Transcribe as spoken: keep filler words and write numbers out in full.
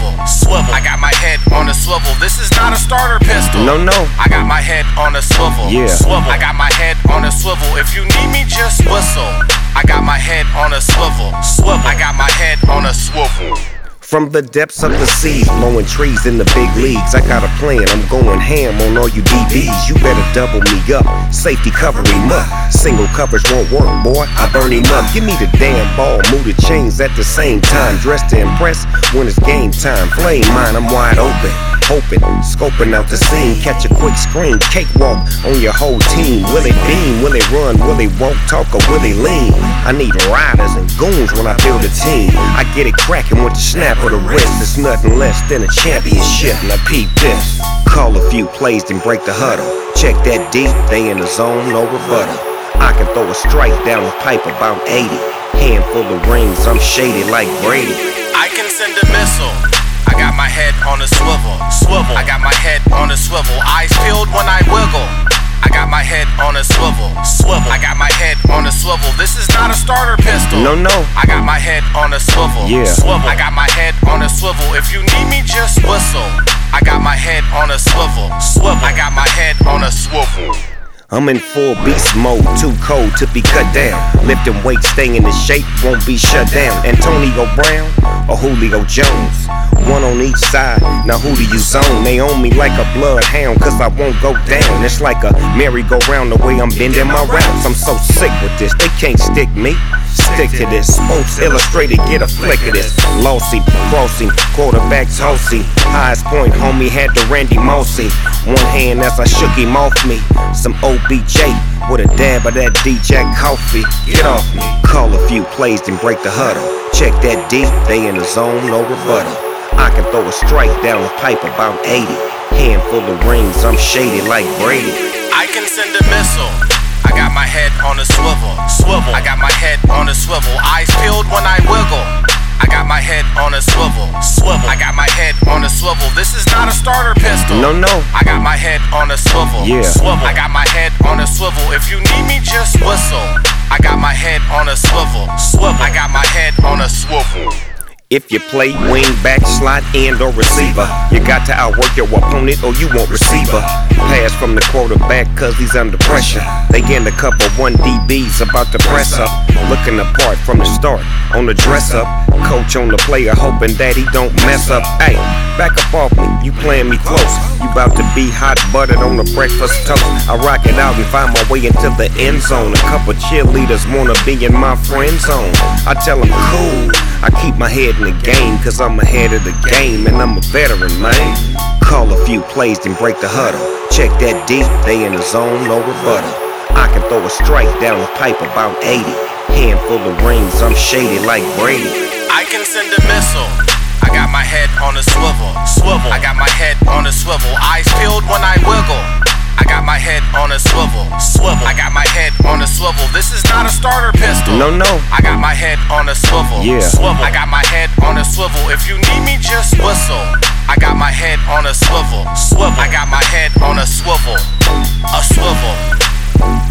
swivel, swivel. I got my head on a swivel. This is not a starter pistol. No, no. I got my head on a swivel, Yeah. swivel. I got my head on a swivel. If you need me, just whistle. I got my head on a swivel, swivel. I got my head on a swivel. From the depths of the sea, blowing trees in the big leagues. I got a plan, I'm going ham on all you D Bs. You better double me up, safety cover him up. Single coverage won't work, boy, I burn him up. Give me the damn ball, move the chains at the same time. Dressed to impress when it's game time. Flame mine, I'm wide open, hoping, scoping out the scene. Catch a quick screen, cakewalk on your whole team. Will it beam, will it run, will it walk, talk, or will it lean? I need riders and goons when I build a team. I get it cracking with the snap of the wrist. It's nothing less than a championship. Now peep this. Call a few plays, then break the huddle. Check that deep, they in the zone, no rebuttal. I can throw a strike down the pipe about eighty. Handful of rings, I'm shaded like Brady. I can send a missile. I got my head on a swivel, swivel. I got my head on a swivel. Eyes peeled when I wiggle. I got my head on a swivel, swivel. I got my head on a swivel. This is not a starter pistol. No, no. I got my head on a swivel, Yeah. swivel. I got my head on a swivel. If you need me, just whistle. I got my head on a swivel, swivel. I got my head on a swivel. I'm in full beast mode, too cold to be cut down. Lifting weight, staying in shape, won't be shut down. Antonio Brown or Julio Jones, one on each side, now who do you zone? They own me like a bloodhound, cause I won't go down. It's like a merry-go-round the way I'm bending my rounds. I'm so sick with this, they can't stick me. Stick to this, Sports Illustrated, get a flick of this. Lossy, crossing, quarterbacks horsey. Highest point, homie, had the Randy Mossy. One hand as I shook him off me. Some O B J with a dab of that D J coffee. Get off me. Call a few plays, then break the huddle. Check that deep, they in the zone, no rebuttal. I can throw a strike down the pipe about eighty. Handful of rings, I'm shaded like Brady. I can send a missile. I got my head on a swivel, swivel. I got my head on a swivel. Eyes peeled when I wiggle. I got my head on a swivel, swivel. I got my head on a swivel. This is not a starter pistol. No, no. I got my head on a swivel, Yeah. swivel. I got my head on a swivel. If you need me, just whistle. I got my head on a swivel, swivel. I got my head on a swivel. If you play wing, back, slot, and or receiver, you got to outwork your opponent or you won't receiver. Pass from the quarterback cause he's under pressure. They get a couple one D Bs about to press up. Looking apart from the start on the dress up. Coach on the player hoping that he don't mess up. Hey, back up off me, you playing me close. You about to be hot buttered on the breakfast toast. I rock it out and find my way into the end zone. A couple cheerleaders wanna be in my friend zone. I tell them cool, I keep my head in the game, cause I'm ahead of the game and I'm a veteran, man. Call a few plays, then break the huddle. Check that deep, they in the zone, no rebuttal. I can throw a strike down the pipe about eighty. Handful of rings, I'm shaded like Brady. I can send a missile. I got my head on a swivel, swivel. I got my head on a swivel. Eyes peeled when I wiggle. I got my head on a swivel, swivel. I got my head on a swivel. This is not a starter pistol. No, no. I got my head on a swivel, Yeah. swivel. I got my head on a swivel. If you need me, just whistle. I got my head on a swivel, swivel. I got my head on a swivel, a swivel.